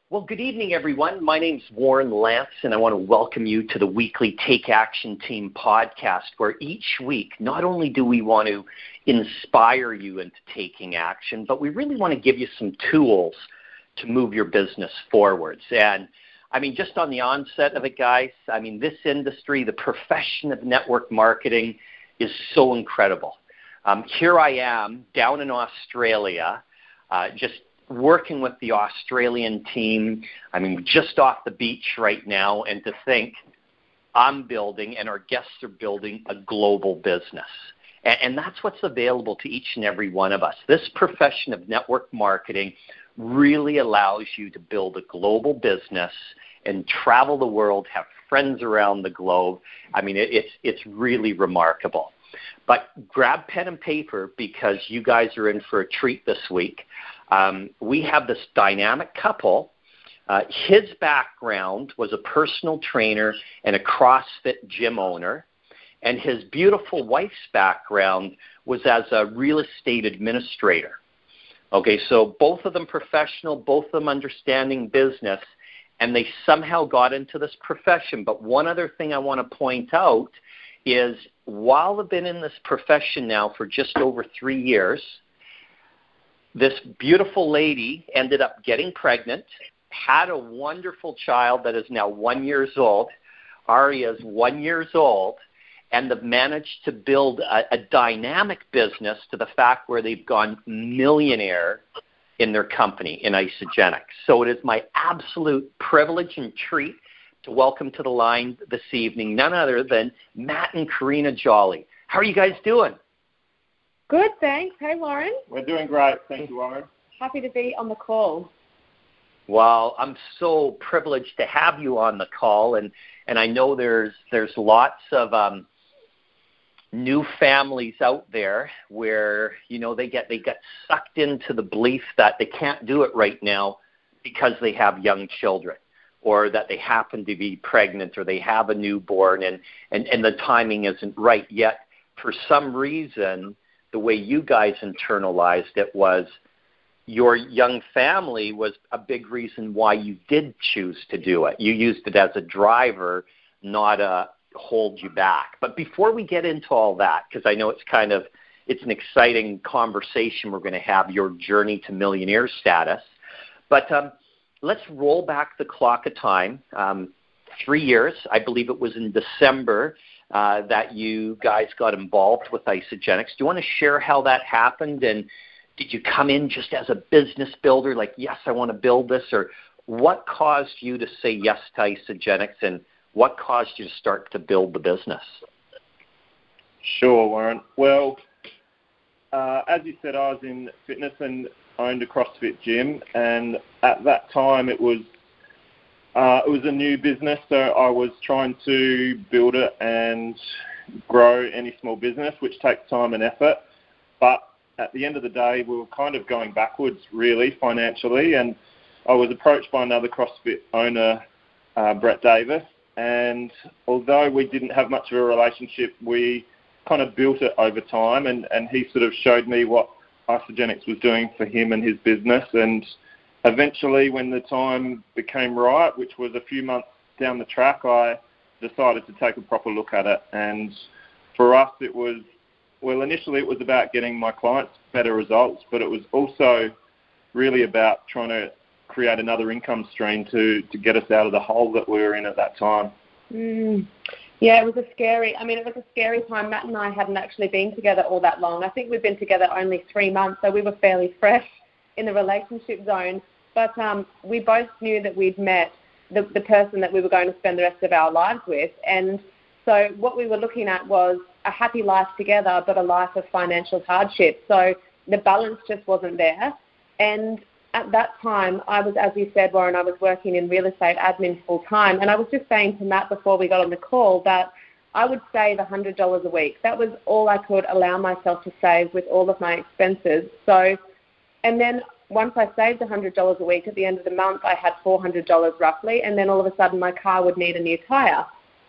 Well, good evening, everyone. My name's Warren Lance, and I want to welcome you to the weekly Take Action Team podcast, where each week, not only do we want to inspire you into taking action, but we really want to give you some tools to move your business forwards. And just on the onset of it, guys, this industry, the profession of network marketing is so incredible. Here I am down in Australia, just working with the Australian team. Just off the beach right now, and to think I'm building and our guests are building a global business. And that's what's available to each and every one of us. This profession of network marketing really allows you to build a global business and travel the world, have friends around the globe. It's really remarkable. But grab pen and paper, because you guys are in for a treat this week. We have this dynamic couple. His background was a personal trainer and a CrossFit gym owner, and his beautiful wife's background was as a real estate administrator. Okay, so both of them professional, both of them understanding business, and they somehow got into this profession. But one other thing I want to point out is, while they've been in this profession now for just over 3 years, this beautiful lady ended up getting pregnant, had a wonderful child that is now 1 year old. Aria is 1 year old, and they've managed to build a dynamic business to the fact where they've gone millionaire in their company, in Isagenix. So it is my absolute privilege and treat to welcome to the line this evening none other than Matt and Karina Jolly. How are you guys doing? Good, thanks. Hey, Warren. We're doing great. Thank you, Warren. Happy to be on the call. Well, I'm so privileged to have you on the call, and I know there's lots of new families out there where, they get sucked into the belief that they can't do it right now because they have young children, or that they happen to be pregnant, or they have a newborn, and the timing isn't right yet. For some reason, the way you guys internalized it was your young family was a big reason why you did choose to do it. You used it as a driver, not a hold you back. But before we get into all that, because I know it's an exciting conversation we're going to have, your journey to millionaire status. But let's roll back the clock of time. 3 years, I believe it was in December, that you guys got involved with Isagenix. Do you want to share how that happened? And did you come in just as a business builder, like, yes, I want to build this? Or what caused you to say yes to Isagenix, and what caused you to start to build the business? Sure, Warren. Well, as you said, I was in fitness and owned a CrossFit gym. And at that time, it was a new business, so I was trying to build it and grow any small business, which takes time and effort. But at the end of the day, we were kind of going backwards, really, financially. And I was approached by another CrossFit owner, Brett Davis. And although we didn't have much of a relationship, we kind of built it over time. And he sort of showed me what Isagenix was doing for him and his business. And eventually, when the time became right, which was a few months down the track, I decided to take a proper look at it. And for us, initially it was about getting my clients better results, but it was also really about trying to create another income stream to get us out of the hole that we were in at that time. Yeah, it was a scary time. Matt and I hadn't actually been together all that long. I think we've been together only 3 months, so we were fairly fresh in the relationship zone. But we both knew that we'd met the person that we were going to spend the rest of our lives with. And so what we were looking at was a happy life together, but a life of financial hardship. So the balance just wasn't there. And at that time, I was, as you said, Warren, I was working in real estate admin full time. And I was just saying to Matt before we got on the call that I would save $100 a week. That was all I could allow myself to save with all of my expenses. So, and then once I saved $100 a week, at the end of the month, I had $400 roughly. And then all of a sudden, my car would need a new tire.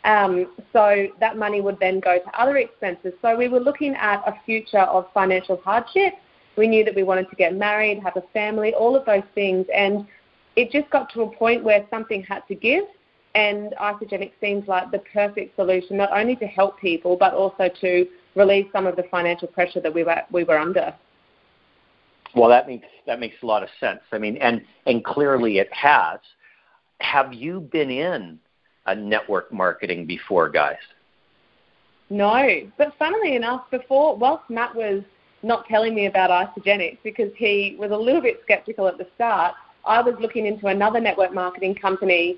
So that money would then go to other expenses. So we were looking at a future of financial hardship. We knew that we wanted to get married, have a family, all of those things. And it just got to a point where something had to give, and Isagenix seems like the perfect solution, not only to help people, but also to relieve some of the financial pressure that we were under. Well, that makes a lot of sense. I mean, and clearly it has. Have you been in a network marketing before, guys? No, but funnily enough, whilst Matt was not telling me about Isagenix because he was a little bit skeptical at the start, I was looking into another network marketing company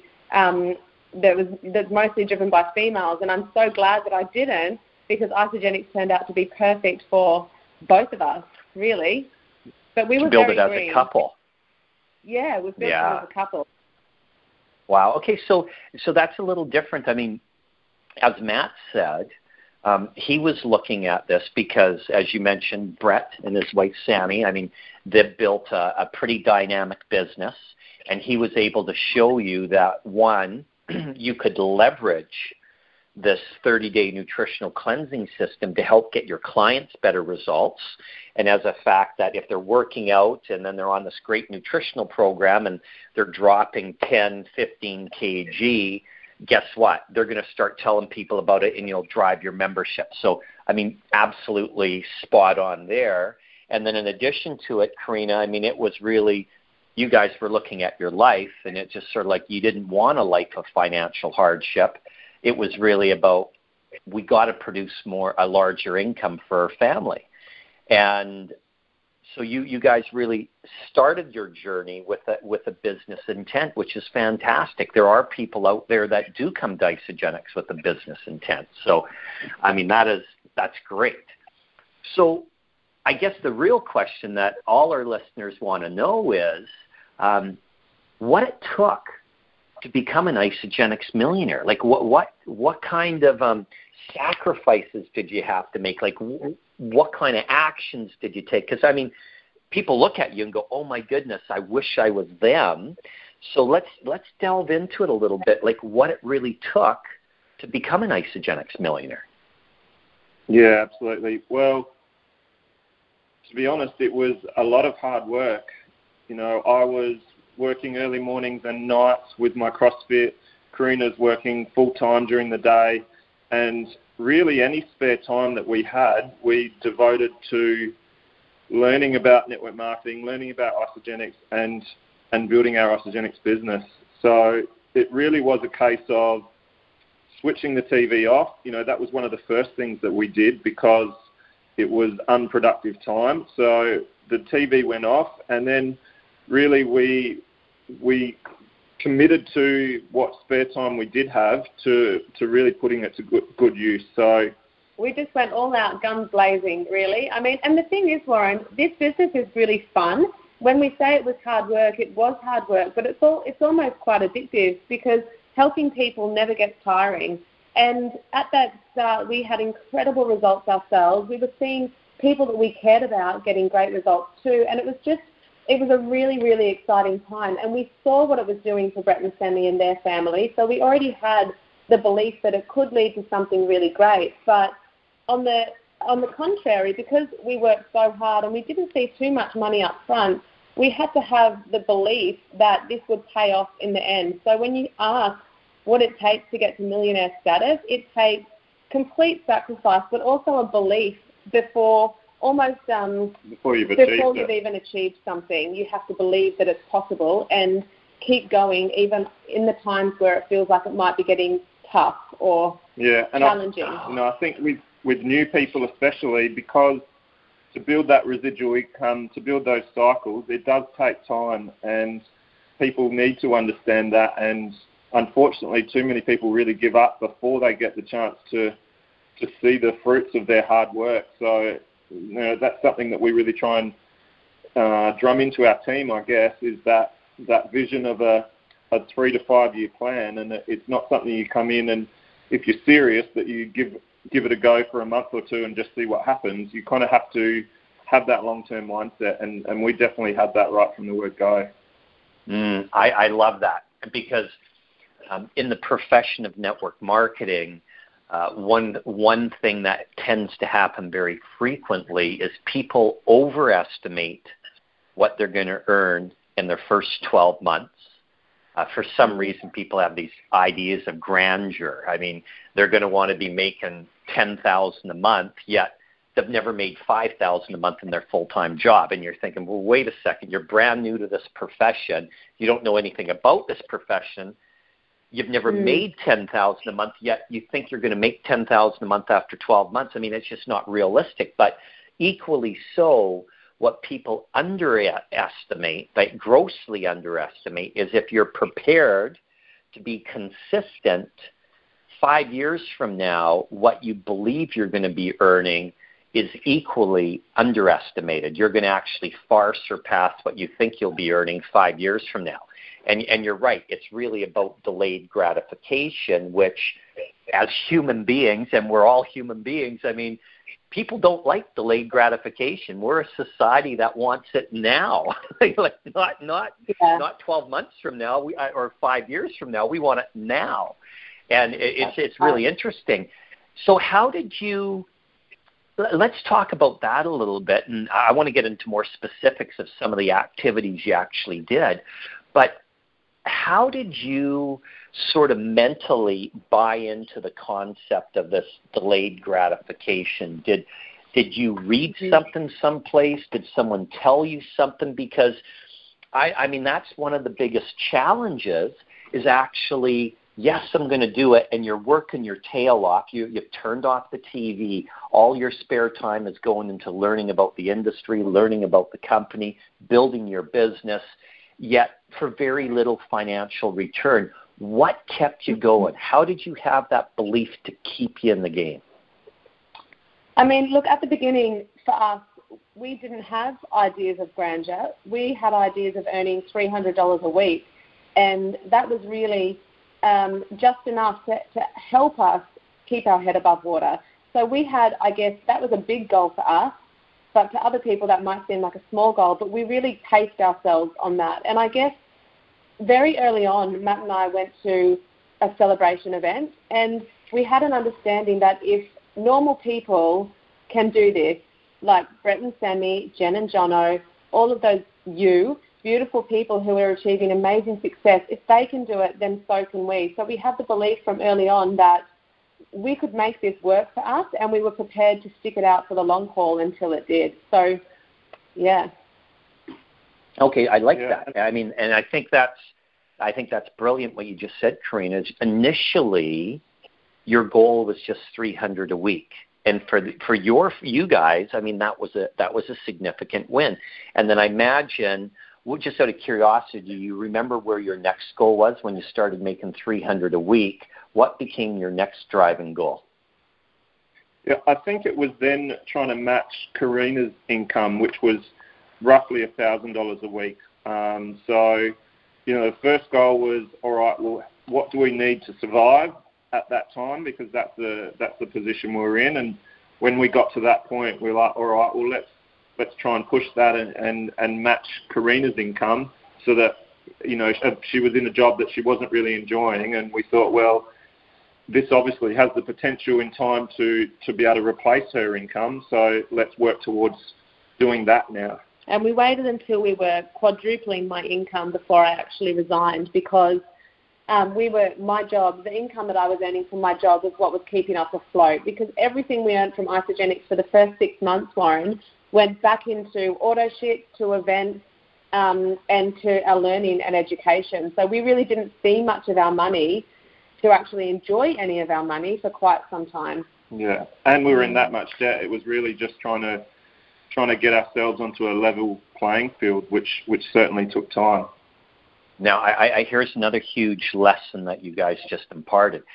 that's mostly driven by females, and I'm so glad that I didn't, because Isagenix turned out to be perfect for both of us, really. But we were build very it as green. a couple. Yeah, we built it as a couple. Wow. Okay, so that's a little different. I mean, as Matt said, he was looking at this because, as you mentioned, Brett and his wife Sammy, I mean, they've built a pretty dynamic business, and he was able to show you that, one, you could leverage this 30-day nutritional cleansing system to help get your clients better results. And as a fact that if they're working out and then they're on this great nutritional program and they're dropping 10, 15 kg, guess what? They're going to start telling people about it, and you'll drive your membership. So, I mean, absolutely spot on there. And then in addition to it, Karina, I mean, it was really, you guys were looking at your life, and it's just sort of like you didn't want a life of financial hardship. It was really about, we got to produce a larger income for our family. And so you guys really started your journey with a business intent, which is fantastic. There are people out there that do come to Isagenix with a business intent. So, I mean, that's great. So I guess the real question that all our listeners want to know is what it took to become an Isagenix millionaire. Like what kind of sacrifices did you have to make? Like what kind of actions did you take? Because, I mean, people look at you and go, oh, my goodness, I wish I was them. So let's delve into it a little bit, like what it really took to become an Isagenix millionaire. Yeah, absolutely. Well, to be honest, it was a lot of hard work. You know, I was working early mornings and nights with my CrossFit. Karina's working full-time during the day. And really any spare time that we had, we devoted to learning about network marketing, learning about Isagenix, and building our Isagenix business. So it really was a case of switching the TV off. You know, that was one of the first things that we did because it was unproductive time. So the TV went off, and then really we committed to what spare time we did have to really putting it to good use. So we just went all out, guns blazing, really. I mean, and the thing is, Warren, this business is really fun. When we say it was hard work, it was hard work, but it's almost quite addictive because helping people never gets tiring. And at that start, we had incredible results ourselves. We were seeing people that we cared about getting great results too, and it was a really, really exciting time. And we saw what it was doing for Brett and Sammy and their family, so we already had the belief that it could lead to something really great. But on the contrary, because we worked so hard and we didn't see too much money up front, we had to have the belief that this would pay off in the end. So when you ask what it takes to get to millionaire status, it takes complete sacrifice, but also a belief before you've even achieved something. You have to believe that it's possible and keep going even in the times where it feels like it might be getting tough or challenging. I think with new people especially, because to build that residual income, to build those cycles, it does take time, and people need to understand that. And unfortunately, too many people really give up before they get the chance to see the fruits of their hard work. So, you know, that's something that we really try and drum into our team, I guess, is that vision of a 3 to 5 year plan. And it's not something you come in and, if you're serious, that you give it a go for a month or two and just see what happens. You kind of have to have that long-term mindset, and we definitely had that right from the word go. I love that, because in the profession of network marketing, one thing that tends to happen very frequently is people overestimate what they're going to earn in their first 12 months, For some reason, people have these ideas of grandeur. I mean, they're going to want to be making $10,000 a month, yet they've never made $5,000 a month in their full-time job. And you're thinking, well, wait a second, you're brand new to this profession. You don't know anything about this profession. You've never made $10,000 a month, yet you think you're going to make $10,000 a month after 12 months. I mean, it's just not realistic. But equally so, what people underestimate, like grossly underestimate, is if you're prepared to be consistent 5 years from now, what you believe you're going to be earning is equally underestimated. You're going to actually far surpass what you think you'll be earning 5 years from now. And you're right, it's really about delayed gratification, which as human beings, and we're all human beings, I mean, people don't like delayed gratification. We're a society that wants it now, like not 12 months from now or 5 years from now. We want it now, and it's really interesting. So how did you? Let's talk about that a little bit, and I want to get into more specifics of some of the activities you actually did, but how did you sort of mentally buy into the concept of this delayed gratification? Did you read something someplace? Did someone tell you something? Because, I mean, that's one of the biggest challenges is actually, yes, I'm going to do it, and you're working your tail off. You've turned off the TV. All your spare time is going into learning about the industry, learning about the company, building your business, yet for very little financial return. What kept you going? How did you have that belief to keep you in the game? I mean, look, at the beginning, for us, we didn't have ideas of grandeur. We had ideas of earning $300 a week, and that was really just enough to help us keep our head above water. So we had, I guess, that was a big goal for us, but to other people that might seem like a small goal, but we really paced ourselves on that. And I guess very early on, Matt and I went to a celebration event, and we had an understanding that if normal people can do this, like Brett and Sammy, Jen and Jono, all of those beautiful people who are achieving amazing success, if they can do it, then so can we. So we had the belief from early on that we could make this work for us, and we were prepared to stick it out for the long haul until it did. So, yeah. Okay, I like that. I mean, and I think that's brilliant what you just said, Karina. Initially, your goal was just $300 a week, and for you guys, I mean, that was a significant win. And then I imagine, well, just out of curiosity, do you remember where your next goal was when you started making $300 a week? What became your next driving goal? Yeah, I think it was then trying to match Karina's income, which was roughly $1,000 a week. So, you know, the first goal was, all right, well, what do we need to survive at that time? Because that's the position we're in. And when we got to that point, we were like, all right, well, let's try and push that and match Karina's income so that, you know, she was in a job that she wasn't really enjoying. And we thought, well, this obviously has the potential in time to be able to replace her income. So let's work towards doing that now. And we waited until we were quadrupling my income before I actually resigned, because my job, the income that I was earning from my job was what was keeping us afloat, because everything we earned from Isagenix for the first 6 months, Warren, went back into auto shit, to events, and to our learning and education. So we really didn't see much of our money to actually enjoy any of our money for quite some time. Yeah, and we were in that much debt. It was really just trying to get ourselves onto a level playing field, which certainly took time. Now, here's another huge lesson that you guys just imparted.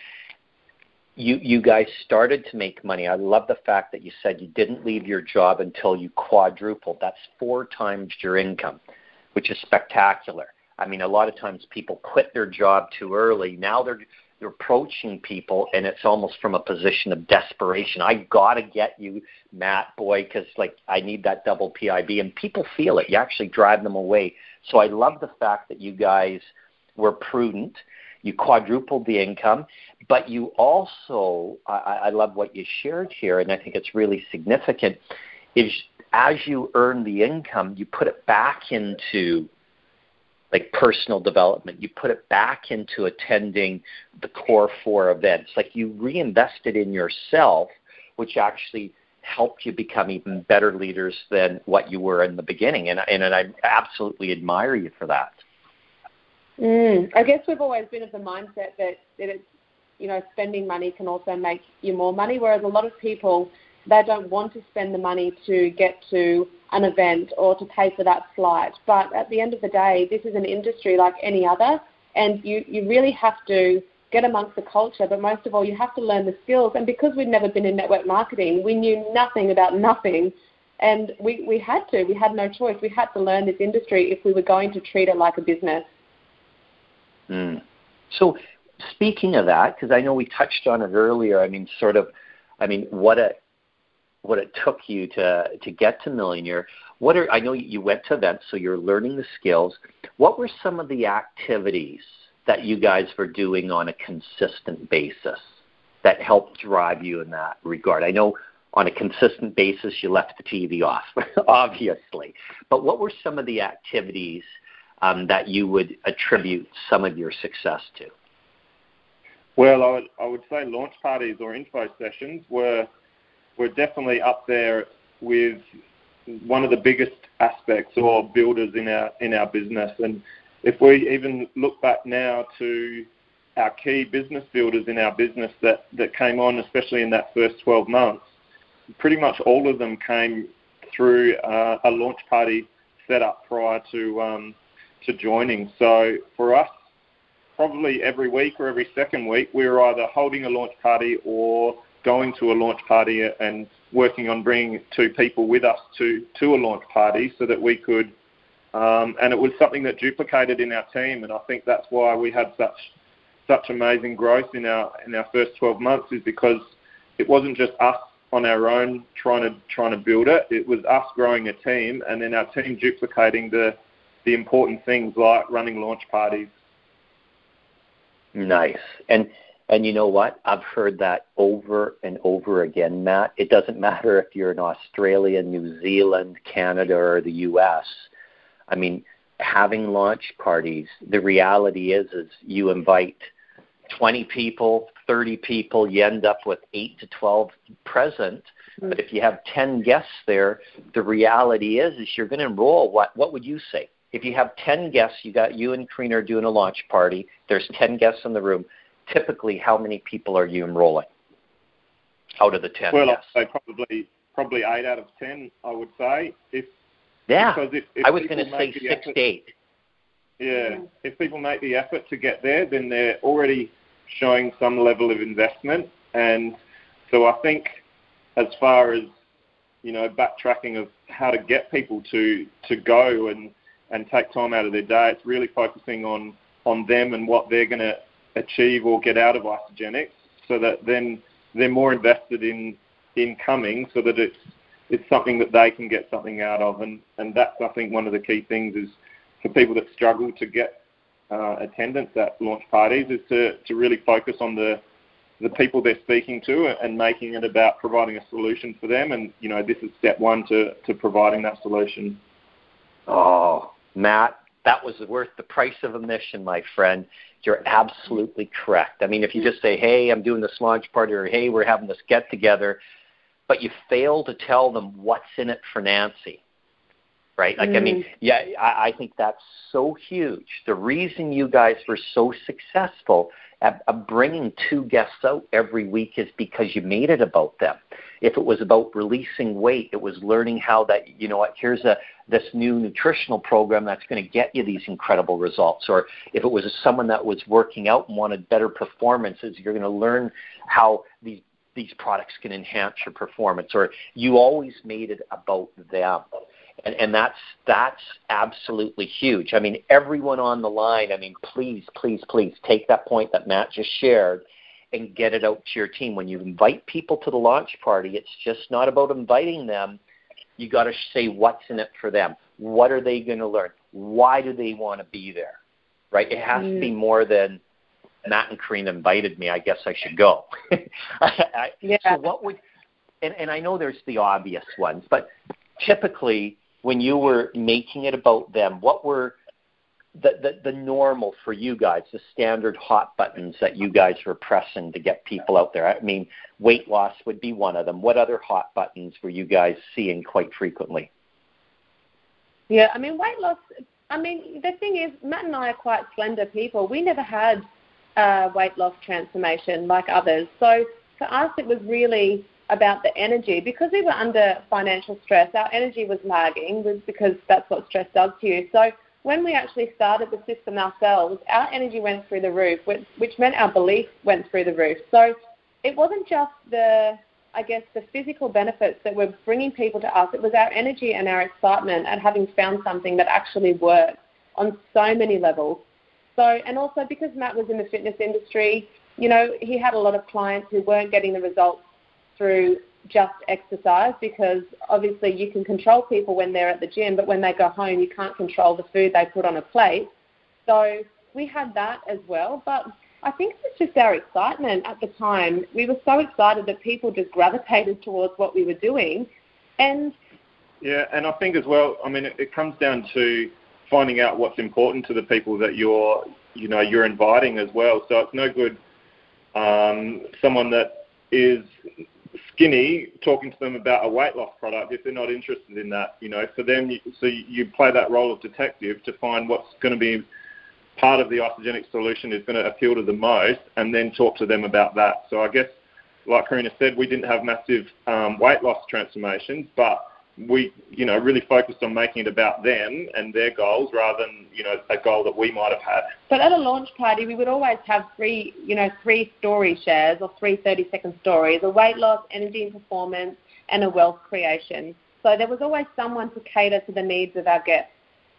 You guys started to make money. I love the fact that you said you didn't leave your job until you quadrupled. That's 4 times your income, which is spectacular. I mean, a lot of times people quit their job too early. Now they're approaching people, and it's almost from a position of desperation. I got to get you, Matt, boy, because, like, I need that double PIB. And people feel it. You actually drive them away. So I love the fact that you guys were prudent. You quadrupled the income, but you also, I love what you shared here, and I think it's really significant, is as you earn the income, you put it back into like personal development. You put it back into attending the core 4 events. Like you reinvested in yourself, which actually helped you become even better leaders than what you were in the beginning. And I absolutely admire you for that. I guess we've always been of the mindset that it's, spending money can also make you more money, whereas a lot of people, they don't want to spend the money to get to an event or to pay for that flight. But at the end of the day, this is an industry like any other, and you really have to get amongst the culture, but most of all, you have to learn the skills. And because we'd never been in network marketing, we knew nothing about nothing, and we had no choice. We had to learn this industry if we were going to treat it like a business. So speaking of that, because I know we touched on it earlier, what it took you to get to Millionaire. I know you went to events, so you're learning the skills. What were some of the activities that you guys were doing on a consistent basis that helped drive you in that regard? I know on a consistent basis you left the TV off, obviously. But what were some of the activities that you would attribute some of your success to? Well, I would say launch parties or info sessions were definitely up there with one of the biggest aspects or builders in our business. And if we even look back now to our key business builders in our business that came on, especially in that first 12 months, pretty much all of them came through a launch party set up prior to joining. So for us, probably every week or every second week, we were either holding a launch party or going to a launch party and working on bringing 2 people with us to a launch party so that we could, and it was something that duplicated in our team. And I think that's why we had such amazing growth in our first 12 months, is because it wasn't just us on our own trying to build it. It was us growing a team, and then our team duplicating the important things like running launch parties. Nice. And you know what? I've heard that over and over again, Matt. It doesn't matter if you're in Australia, New Zealand, Canada, or the U.S. I mean, having launch parties, the reality is you invite 20 people, 30 people, you end up with 8 to 12 present. But if you have 10 guests there, the reality is you're going to enroll. What would you say? If you have 10 guests, you and Karina are doing a launch party, there's 10 guests in the room. Typically, how many people are you enrolling out of the 10 guests? Well, I'd say probably 8 out of 10, I would say. If I was going to say 6 to 8. Yeah, if people make the effort to get there, then they're already showing some level of investment. And so I think as far as, backtracking of how to get people to go and take time out of their day, it's really focusing on them and what they're going to achieve or get out of Isagenix, so that then they're more invested in coming, so that it's something that they can get something out of. And that's, I think, one of the key things is for people that struggle to get attendance at launch parties is to really focus on the people they're speaking to and making it about providing a solution for them. And, this is step 1 to providing that solution. Oh, Matt, that was worth the price of admission, my friend. You're absolutely correct. I mean, if you just say, hey, I'm doing this launch party, or hey, we're having this get-together, but you fail to tell them what's in it for Nancy, right? Like, I mean, yeah, I think that's so huge. The reason you guys were so successful at bringing 2 guests out every week is because you made it about them. If it was about releasing weight, it was learning how that, here's this new nutritional program that's going to get you these incredible results. Or if it was someone that was working out and wanted better performances, you're going to learn how these products can enhance your performance. Or you always made it about them. And that's absolutely huge. I mean, everyone on the line, please take that point that Matt just shared and get it out to your team. When you invite people to the launch party, it's just not about inviting them. You got to say what's in it for them. What are they going to learn? Why do they want to be there? Right? It has to be more than Matt and Karina invited me. I guess I should go. So what would? And I know there's the obvious ones, but typically when you were making it about them, what were the normal for you guys, the standard hot buttons that you guys were pressing to get people out there? I mean, weight loss would be one of them. What other hot buttons were you guys seeing quite frequently? Yeah, I mean, weight loss, I mean, the thing is, Matt and I are quite slender people. We never had weight loss transformation like others. So for us, it was really about the energy. Because we were under financial stress, our energy was lagging, because that's what stress does to you. So when we actually started the system ourselves, our energy went through the roof, which meant our belief went through the roof. So it wasn't just the physical benefits that were bringing people to us. It was our energy and our excitement at having found something that actually worked on so many levels. So, and also because Matt was in the fitness industry, you know, he had a lot of clients who weren't getting the results through just exercise, because obviously you can control people when they're at the gym, but when they go home, you can't control the food they put on a plate. So we had that as well. But I think it was just our excitement at the time. We were so excited that people just gravitated towards what we were doing. And yeah, and I think as well, I mean, it comes down to finding out what's important to the people that you're inviting as well. So it's no good someone that is skinny talking to them about a weight loss product if they're not interested in that. You know, for them, you play that role of detective to find what's going to be part of the Isagenix solution is going to appeal to the most, and then talk to them about that. So I guess, like Karina said, we didn't have massive weight loss transformations, but we, really focused on making it about them and their goals rather than, a goal that we might have had. But at a launch party, we would always have three story shares, or 3 30-second stories: a weight loss, energy and performance, and a wealth creation. So there was always someone to cater to the needs of our guests.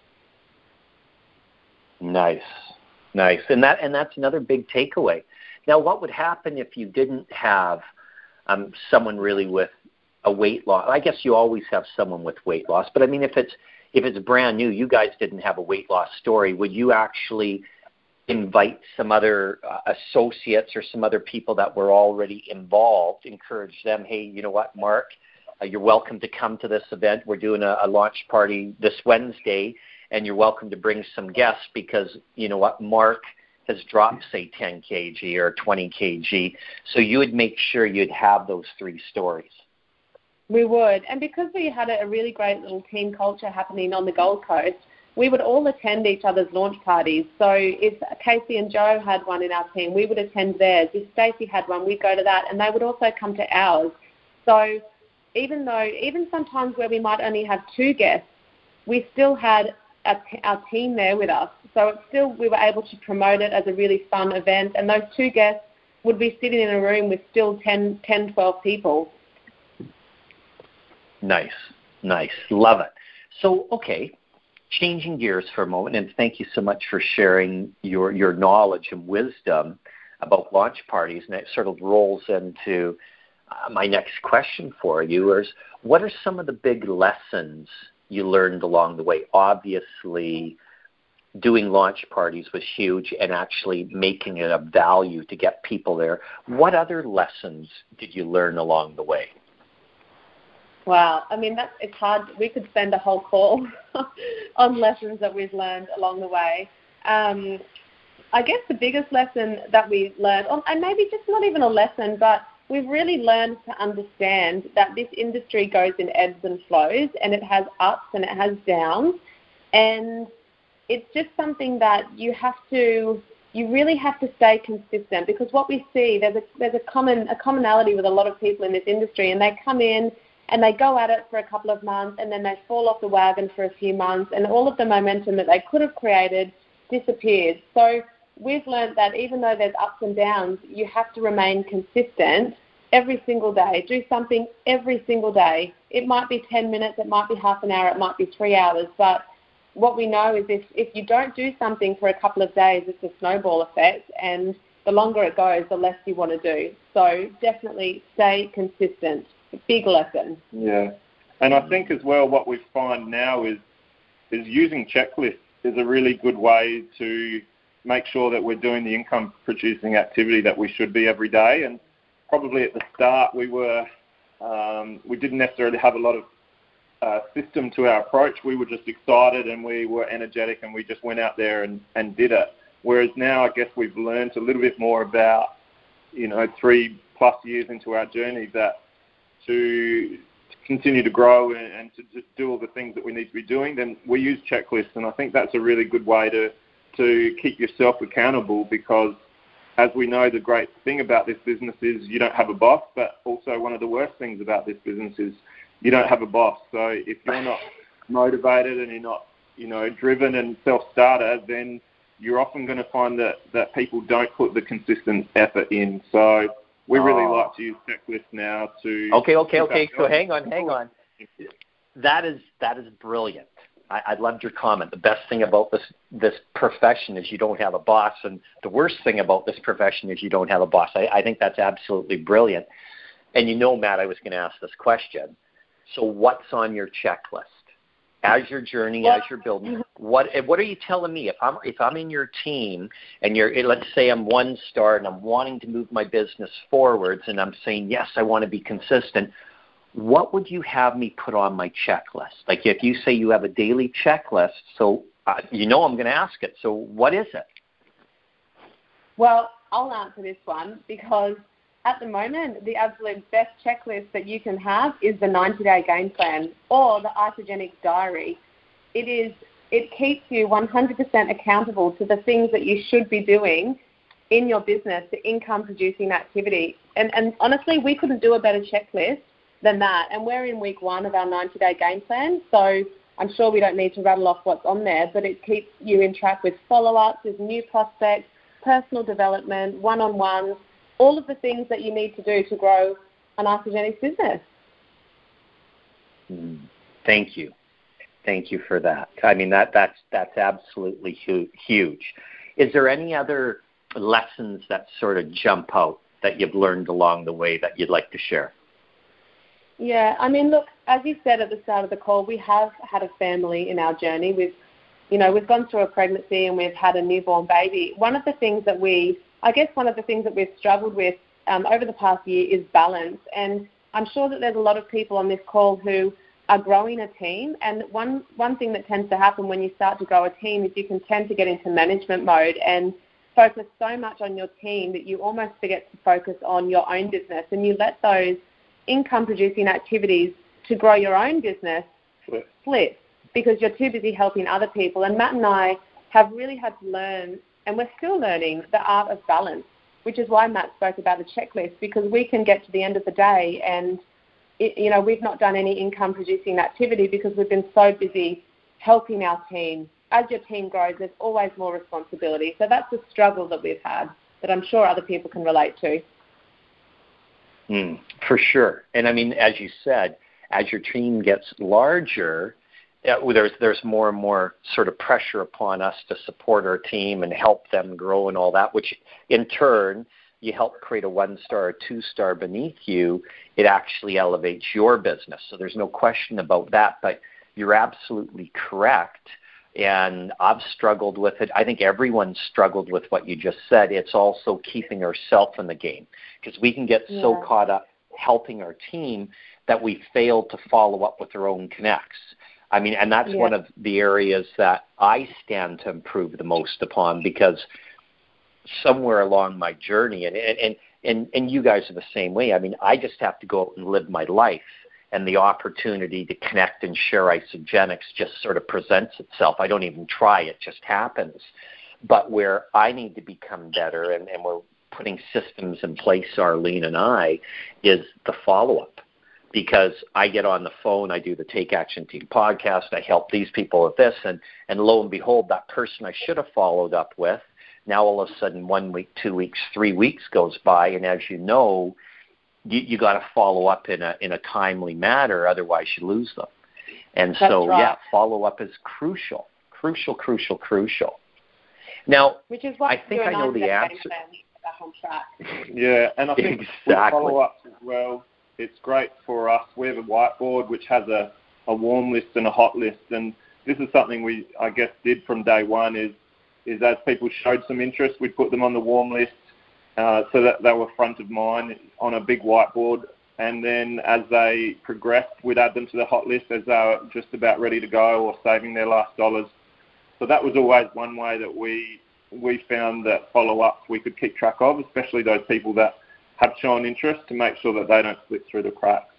Nice. And that's another big takeaway. Now, what would happen if you didn't have someone really with a weight loss? I guess you always have someone with weight loss, but I mean, if it's brand new, you guys didn't have a weight loss story, would you actually invite some other associates or some other people that were already involved, encourage them, hey, you know what, Mark, you're welcome to come to this event. We're doing a launch party this Wednesday, and you're welcome to bring some guests because, you know what, Mark has dropped, say, 10 kg or 20 kg. So you would make sure you'd have those 3 stories. We would. And because we had a really great little team culture happening on the Gold Coast, we would all attend each other's launch parties. So if Casey and Joe had one in our team, we would attend theirs. If Stacey had one, we'd go to that, and they would also come to ours. So even sometimes where we might only have 2 guests, we still had our team there with us. So we were able to promote it as a really fun event, and those 2 guests would be sitting in a room with still 10, 12 people. Nice. Love it. So, okay, changing gears for a moment, and thank you so much for sharing your knowledge and wisdom about launch parties, and it sort of rolls into my next question for you is, what are some of the big lessons you learned along the way? Obviously, doing launch parties was huge and actually making it of value to get people there. What other lessons did you learn along the way? Wow. I mean, it's hard. We could spend a whole call on lessons that we've learned along the way. I guess the biggest lesson that we learned, and maybe just not even a lesson, but we've really learned to understand that this industry goes in ebbs and flows, and it has ups and it has downs. And it's just something that you really have to stay consistent, because what we see, there's a commonality with a lot of people in this industry, and they come in and they go at it for a couple of months, and then they fall off the wagon for a few months, and all of the momentum that they could have created disappears. So we've learned that even though there's ups and downs, you have to remain consistent every single day. Do something every single day. It might be 10 minutes, it might be half an hour, it might be 3 hours, but what we know is if you don't do something for a couple of days, it's a snowball effect, and the longer it goes, the less you want to do. So definitely stay consistent. Big lesson. Yeah. And I think as well what we find now is using checklists is a really good way to make sure that we're doing the income producing activity that we should be every day. And probably at the start we didn't necessarily have a lot of system to our approach. We were just excited and we were energetic and we just went out there and did it. Whereas now I guess we've learned a little bit more about, 3+ years into our journey, that to continue to grow and to just do all the things that we need to be doing, then we use checklists. And I think that's a really good way to keep yourself accountable, because as we know, the great thing about this business is you don't have a boss, but also one of the worst things about this business is you don't have a boss. So if you're not motivated and you're not, driven and self-starter, then you're often going to find that people don't put the consistent effort in. So we really like to use checklists now to... Okay. So hang on. That is brilliant. I loved your comment. The best thing about this profession is you don't have a boss, and the worst thing about this profession is you don't have a boss. I think that's absolutely brilliant. And Matt, I was going to ask this question. So what's on your checklist? As you're journeying, as you're building, what are you telling me? If I'm in your team and let's say I'm 1 star and I'm wanting to move my business forwards and I'm saying, yes, I want to be consistent, what would you have me put on my checklist? Like if you say you have a daily checklist, so I'm going to ask it. So what is it? Well, I'll answer this one, because at the moment, the absolute best checklist that you can have is the 90-day game plan or the Isagenix diary. It keeps you 100% accountable to the things that you should be doing in your business, the income-producing activity. And honestly, we couldn't do a better checklist than that. And we're in week 1 of our 90-day game plan, so I'm sure we don't need to rattle off what's on there, but it keeps you in track with follow-ups, with new prospects, personal development, one-on-ones, all of the things that you need to do to grow an Isagenix business. Thank you. Thank you for that. I mean, that's absolutely huge. Is there any other lessons that sort of jump out that you've learned along the way that you'd like to share? Yeah, I mean, look, as you said at the start of the call, we have had a family in our journey. We've gone through a pregnancy and we've had a newborn baby. One of the things that we've struggled with over the past year is balance. And I'm sure that there's a lot of people on this call who are growing a team. And one thing that tends to happen when you start to grow a team is you can tend to get into management mode and focus so much on your team that you almost forget to focus on your own business. And you let those income-producing activities to grow your own business flip because you're too busy helping other people. And Matt and I have really had to learn, and we're still learning, the art of balance, which is why Matt spoke about the checklist, because we can get to the end of the day and, we've not done any income-producing activity because we've been so busy helping our team. As your team grows, there's always more responsibility. So that's the struggle that we've had that I'm sure other people can relate to. For sure. And, I mean, as you said, as your team gets larger, there's more and more sort of pressure upon us to support our team and help them grow and all that, which in turn, you help create a 1-star or 2-star beneath you. It actually elevates your business. So there's no question about that, but you're absolutely correct. And I've struggled with it. I think everyone's struggled with what you just said. It's also keeping ourselves in the game, because we can get so caught up helping our team that we fail to follow up with our own connects. I mean, and that's one of the areas that I stand to improve the most upon, because somewhere along my journey, and you guys are the same way. I mean, I just have to go out and live my life, and the opportunity to connect and share Isagenix just sort of presents itself. I don't even try, it just happens. But where I need to become better, and we're putting systems in place, Arlene and I, is the follow-up. Because I get on the phone, I do the Take Action Team podcast, I help these people with this, and lo and behold, that person I should have followed up with, now all of a sudden 1 week, 2 weeks, 3 weeks goes by, and as you know, you got to follow up in a timely manner, otherwise you lose them. And so, follow-up is crucial. Now, which is why I think I know the answer. Back on track. Yeah, and I think with follow-ups as well, it's great for us. We have a whiteboard which has a warm list and a hot list, and this is something we, I guess, did from day one is as people showed some interest, we put them on the warm list so that they were front of mind on a big whiteboard and then as they progressed, we'd add them to the hot list as they were just about ready to go or saving their last dollars. So that was always one way that we found that follow-up we could keep track of, especially those people that have shown interest, to make sure that they don't slip through the cracks.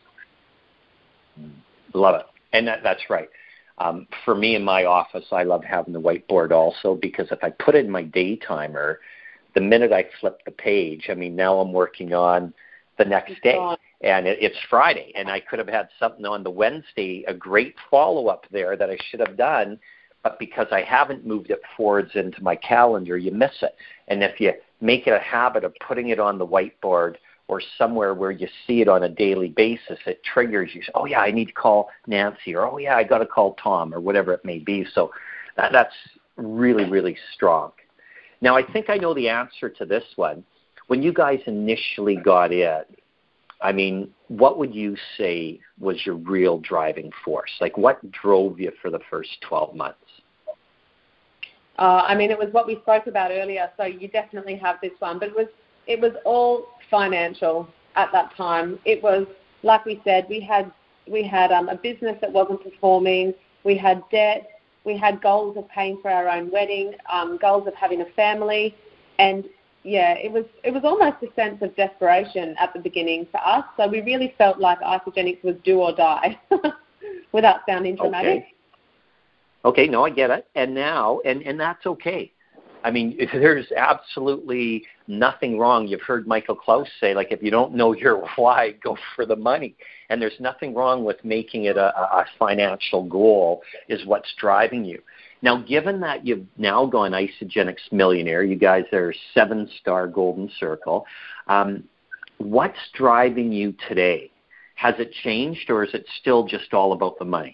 Love it. And that's right. For me in my office, I love having the whiteboard also, because if I put in my day timer, the minute I flip the page, I mean, now I'm working on the next day, and it's Friday, and I could have had something on the Wednesday, a great follow-up there that I should have done, but because I haven't moved it forwards into my calendar, you miss it. And if you make it a habit of putting it on the whiteboard or somewhere where you see it on a daily basis, it triggers you. Oh, yeah, I need to call Nancy, or, oh, yeah, I got to call Tom, or whatever it may be. So that's really, really strong. Now, I think I know the answer to this one. When you guys initially got in, I mean, what would you say was your real driving force? Like, what drove you for the first 12 months? I mean, it was what we spoke about earlier, so you definitely have this one. But it was all financial at that time. It was, like we said, we had a business that wasn't performing. We had debt. We had goals of paying for our own wedding, goals of having a family, and yeah, it was almost a sense of desperation at the beginning for us. So we really felt like Isagenix was do or die, without sounding dramatic. Okay, no, I get it. And now, and that's okay. I mean, there's absolutely nothing wrong. You've heard Michael Klaus say, like, if you don't know your why, go for the money. And there's nothing wrong with making it a financial goal is what's driving you. Now, given that you've now gone Isagenix Millionaire, you guys are 7-star Golden Circle, what's driving you today? Has it changed, or is it still just all about the money?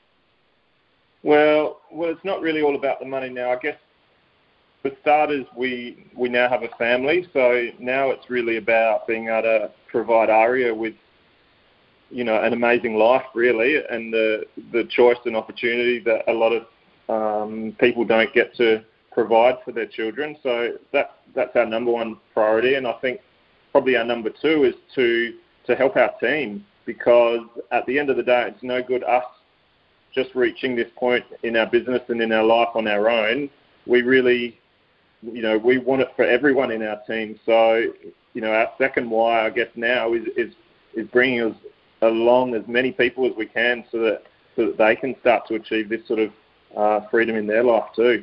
Well, it's not really all about the money now. I guess for starters, we now have a family, so now it's really about being able to provide Aria with, you know, an amazing life, really, and the choice and opportunity that a lot of people don't get to provide for their children. So that's our number one priority, and I think probably our number two is to help our team, because at the end of the day, it's no good us just reaching this point in our business and in our life on our own. We really, you know, we want it for everyone in our team. So, you know, our second why, I guess, now is bringing us along as many people as we can, so that they can start to achieve this sort of freedom in their life too.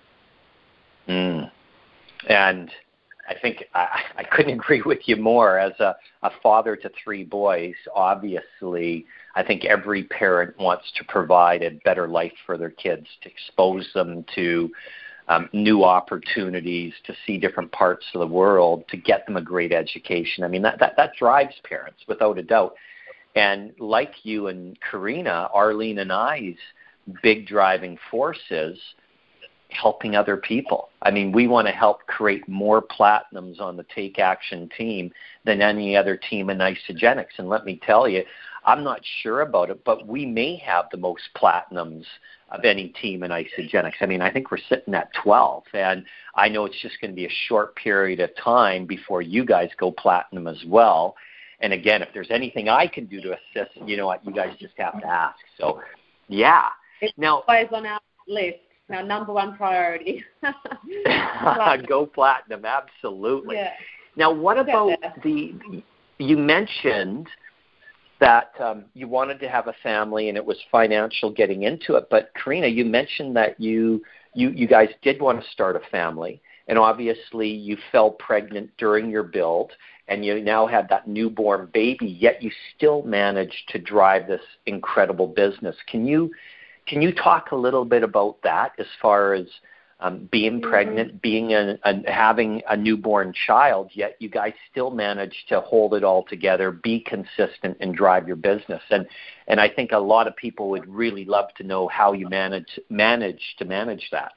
And I think I couldn't agree with you more. As a father to 3 boys, obviously, I think every parent wants to provide a better life for their kids, to expose them to new opportunities, to see different parts of the world, to get them a great education. I mean, that drives parents, without a doubt. And like you and Karina, Arlene and I's big driving force is helping other people. I mean, we want to help create more platinums on the Take Action team than any other team in Isagenix. And let me tell you, I'm not sure about it, but we may have the most platinums of any team in Isagenix. I mean, I think we're sitting at 12, and I know it's just going to be a short period of time before you guys go platinum as well. And again, if there's anything I can do to assist, you know what, you guys just have to ask. So, yeah. It's always on our list. Our number one priority. Go platinum, absolutely. Yeah. Now, what about you mentioned that you wanted to have a family and it was financial getting into it, but Karina, you mentioned that you guys did want to start a family, and obviously you fell pregnant during your build, and you now had that newborn baby, yet you still managed to drive this incredible business. Can you talk a little bit about that, as far as being pregnant, having a newborn child, yet you guys still managed to hold it all together, be consistent, and drive your business? And I think a lot of people would really love to know how you manage to manage that.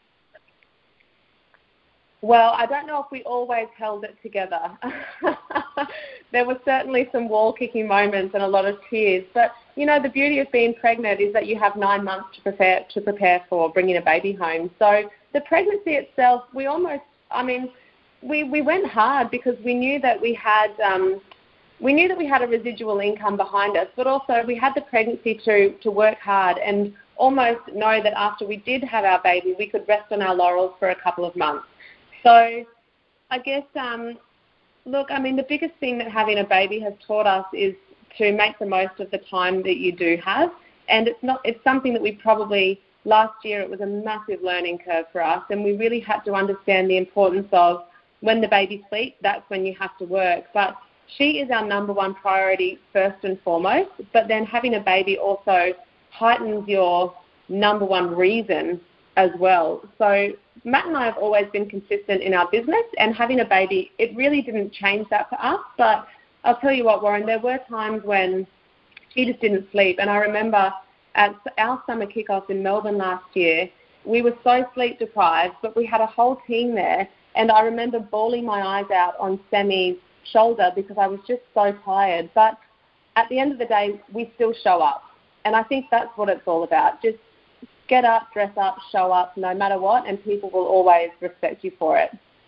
Well, I don't know if we always held it together. There were certainly some wall-kicking moments and a lot of tears. But, you know, the beauty of being pregnant is that you have 9 months to prepare for bringing a baby home. So the pregnancy itself, we went hard, because we knew that we had, we knew that we had a residual income behind us, but also we had the pregnancy to work hard and almost know that after we did have our baby, we could rest on our laurels for a couple of months. So I guess, look, I mean, the biggest thing that having a baby has taught us is to make the most of the time that you do have. And it's something that we probably, last year it was a massive learning curve for us, and we really had to understand the importance of when the baby sleeps, that's when you have to work. But she is our number one priority first and foremost, but then having a baby also heightens your number one reason as well. So Matt and I have always been consistent in our business, and having a baby, it really didn't change that for us. But I'll tell you what, Warren, there were times when she just didn't sleep. And I remember at our summer kickoff in Melbourne last year, we were so sleep deprived, but we had a whole team there. And I remember bawling my eyes out on Sammy's shoulder because I was just so tired. But at the end of the day, we still show up. And I think that's what it's all about. Just get up, dress up, show up, no matter what, and people will always respect you for it.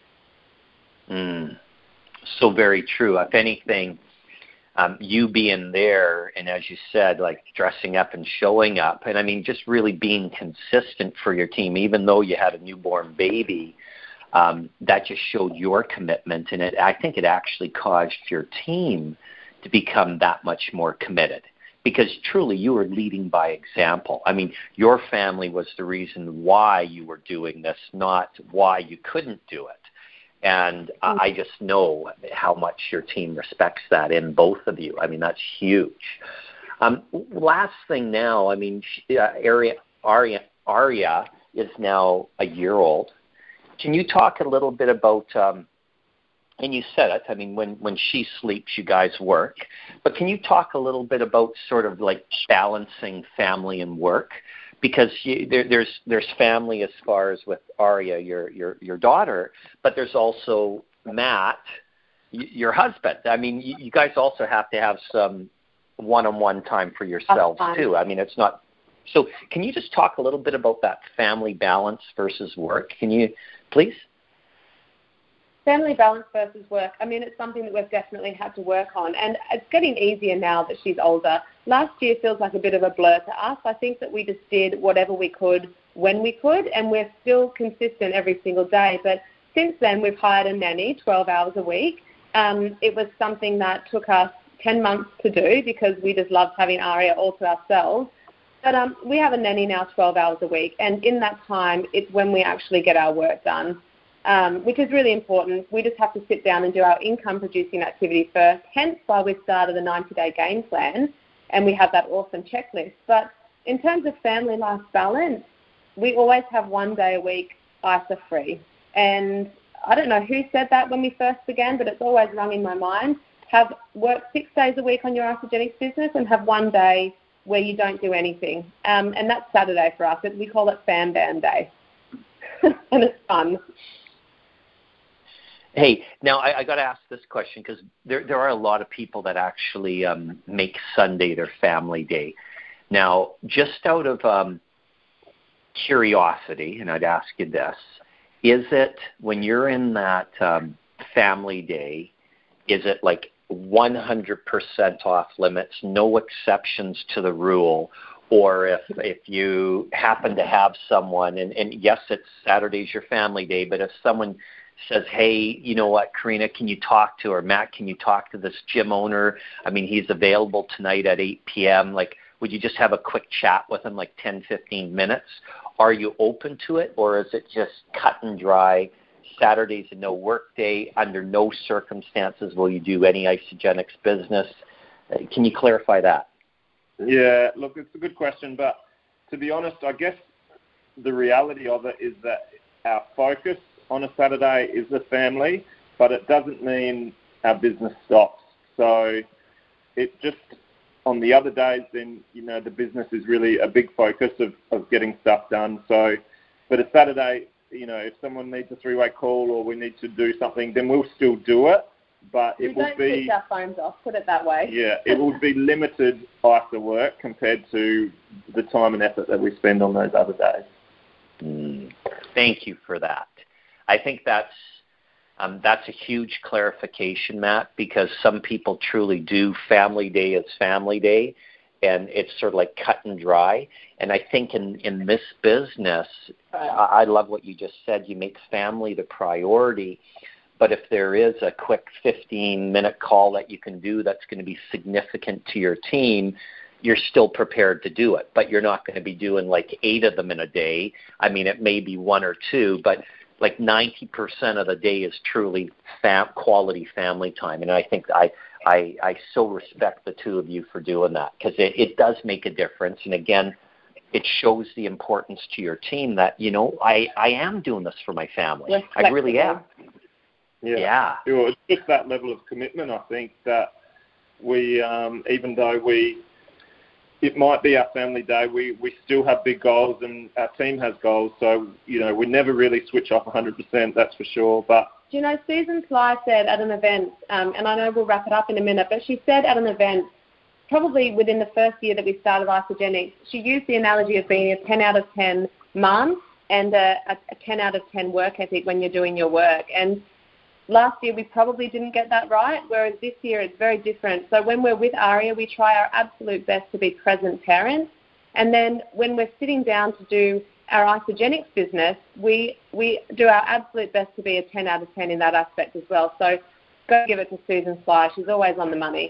So very true. If anything, you being there and, as you said, like dressing up and showing up, and I mean just really being consistent for your team, even though you had a newborn baby, that just showed your commitment, and I think it actually caused your team to become that much more committed, because truly you were leading by example. I mean, your family was the reason why you were doing this, not why you couldn't do it. And I just know how much your team respects that in both of you. I mean, that's huge. Last thing now, I mean, Aria is now a year old. Can you talk a little bit about, and you said it, I mean, when she sleeps, you guys work, but can you talk a little bit about sort of like balancing family and work? Because there's family as far as with Aria, your daughter, but there's also Matt, your husband. I mean, you guys also have to have some one-on-one time for yourselves too. I mean, it's not. So can you just talk a little bit about that family balance versus work? Can you, please? Family balance versus work, I mean, it's something that we've definitely had to work on, and it's getting easier now that she's older. Last year feels like a bit of a blur to us. I think that we just did whatever we could when we could, and we're still consistent every single day. But since then, we've hired a nanny 12 hours a week. It was something that took us 10 months to do because we just loved having Aria all to ourselves. But we have a nanny now 12 hours a week, and in that time, it's when we actually get our work done. Which is really important. We just have to sit down and do our income-producing activity first, hence why we started the 90-day game plan, and we have that awesome checklist. But in terms of family life balance, we always have one day a week ISA-free. And I don't know who said that when we first began, but it's always rung in my mind. Work 6 days a week on your Isagenix business and have one day where you don't do anything. And that's Saturday for us. We call it Fam Bam Day. And it's fun. Hey, now I got to ask this question because there are a lot of people that actually make Sunday their family day. Now, just out of curiosity, and I'd ask you this, is it when you're in that family day, is it like 100% off limits, no exceptions to the rule? Or if you happen to have someone, and yes, it's Saturday's your family day, but if someone says, hey, you know what, Karina, can you talk to, or Matt, can you talk to this gym owner? I mean, he's available tonight at 8 p.m. Like, would you just have a quick chat with him, like 10, 15 minutes? Are you open to it, or is it just cut and dry? Saturday's a no work day. Under no circumstances will you do any Isagenix business. Can you clarify that? Yeah, look, it's a good question, but to be honest, I guess the reality of it is that our focus on a Saturday is the family, but it doesn't mean our business stops. So it just, on the other days, then, you know, the business is really a big focus of getting stuff done. So, but a Saturday, you know, if someone needs a three-way call or we need to do something, then we'll still do it. But it will be... We don't switch our phones off, put it that way. Yeah, it will be limited after work compared to the time and effort that we spend on those other days. Thank you for that. I think that's That's a huge clarification, Matt, because some people truly do family day as family day, and it's sort of like cut and dry. And I think in this business, I love what you just said. You make family the priority. But if there is a quick 15-minute call that you can do that's going to be significant to your team, you're still prepared to do it. But you're not going to be doing like 8 of them in a day. I mean, it may be 1 or 2, but like 90% of the day is truly quality family time. And I think I so respect the two of you for doing that, because it does make a difference. And again, it shows the importance to your team that, you know, I am doing this for my family. Yes, I really am. Yeah. It's just that level of commitment, I think, that we, even though it might be our family day, we still have big goals, and our team has goals. So, you know, we never really switch off 100%, that's for sure. But you know, Susan Sly said at an event, and I know we'll wrap it up in a minute, but she said at an event, probably within the first year that we started Isagenix, she used the analogy of being a 10 out of 10 mom and a 10 out of 10 work ethic when you're doing your work. And last year we probably didn't get that right, whereas this year it's very different. So when we're with Aria, we try our absolute best to be present parents. And then when we're sitting down to do our Isagenix business, we do our absolute best to be a 10 out of 10 in that aspect as well. So go give it to Susan Sly. She's always on the money.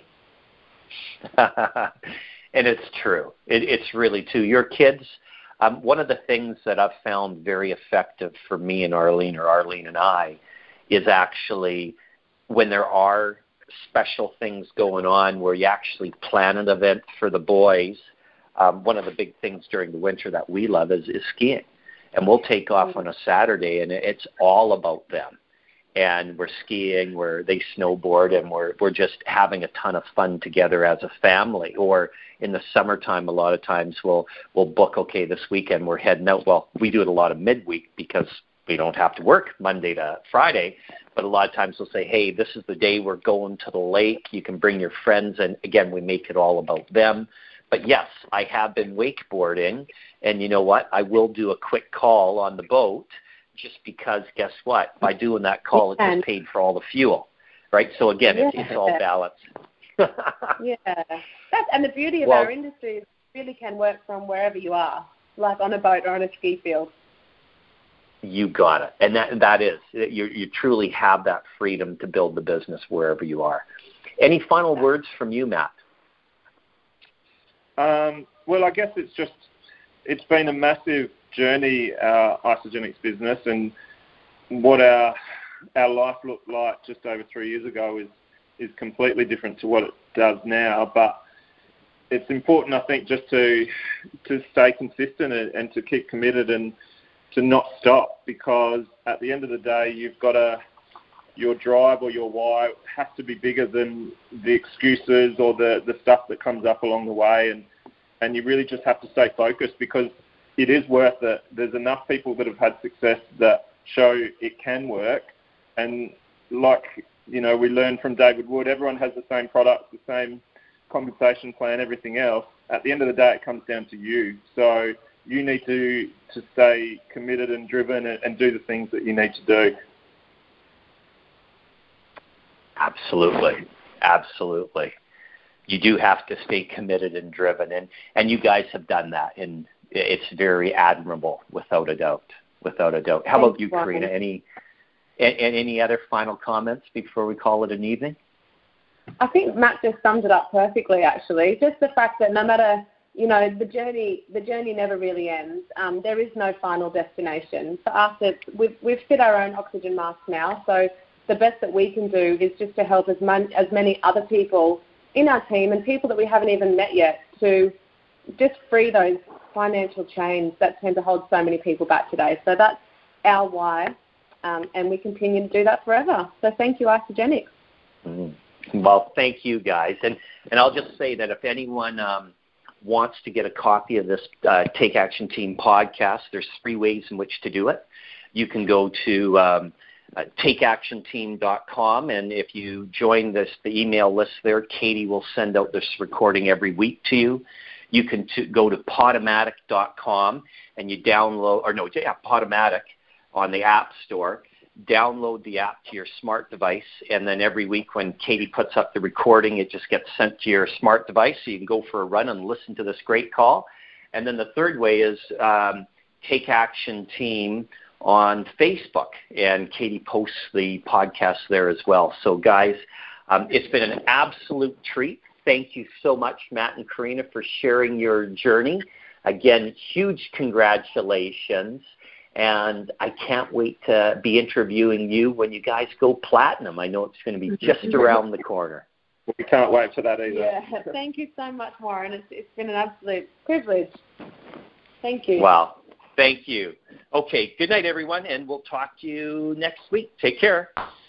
And it's true. It's really true. Your kids, one of the things that I've found very effective for me and Arlene, or Arlene and I, is actually when there are special things going on where you actually plan an event for the boys. One of the big things during the winter that we love is skiing. And we'll take off on a Saturday, and it's all about them. And we're skiing, they snowboard, and we're just having a ton of fun together as a family. Or in the summertime, a lot of times we'll book, okay, this weekend we're heading out. Well, we do it a lot of midweek because we don't have to work Monday to Friday, but a lot of times we'll say, hey, this is the day we're going to the lake. You can bring your friends, and again, we make it all about them. But yes, I have been wakeboarding, and you know what? I will do a quick call on the boat just because, guess what? By doing that call, it just paid for all the fuel, right? So again, it's all balanced. And the beauty of our industry is it really can work from wherever you are, like on a boat or on a ski field. You got it. And that is, you truly have that freedom to build the business wherever you are. Any final words from you, Matt? Well, I guess it's been a massive journey, our Isagenix business, and what our life looked like just over 3 years ago is completely different to what it does now. But it's important, I think, just to stay consistent and to keep committed and to not stop, because at the end of the day, your drive or your why has to be bigger than the excuses or the stuff that comes up along the way, and you really just have to stay focused, because it is worth it. There's enough people that have had success that show it can work, and like, you know, we learned from David Wood, everyone has the same product, the same compensation plan, everything else. At the end of the day, it comes down to you. So you need to stay committed and driven and do the things that you need to do. Absolutely. You do have to stay committed and driven, and you guys have done that, and it's very admirable, without a doubt. How about you, Karina? Any other final comments before we call it an evening? I think Matt just summed it up perfectly, actually. Just the fact that no matter, you know, the journey never really ends. There is no final destination. For us, we've fit our own oxygen mask now, so the best that we can do is just to help as many other people in our team and people that we haven't even met yet to just free those financial chains that tend to hold so many people back today. So that's our why, and we continue to do that forever. So thank you, Isagenix. Well, thank you, guys. And I'll just say that if anyone wants to get a copy of this Take Action Team podcast, there's 3 ways in which to do it. You can go to takeactionteam.com, and if you join the email list there, Katie will send out this recording every week to you. You can go to Podomatic.com and you download, Podomatic on the App Store, download the app to your smart device, and then every week when Katie puts up the recording, it just gets sent to your smart device so you can go for a run and listen to this great call. And then the third way is Take Action Team on Facebook, and Katie posts the podcast there as well. So, guys, it's been an absolute treat. Thank you so much, Matt and Karina, for sharing your journey. Again, huge congratulations, and I can't wait to be interviewing you when you guys go platinum. I know it's going to be just around the corner. We can't wait for that either. Yeah, thank you so much, Warren. It's been an absolute privilege. Thank you. Wow. Thank you. Okay, good night, everyone, and we'll talk to you next week. Take care.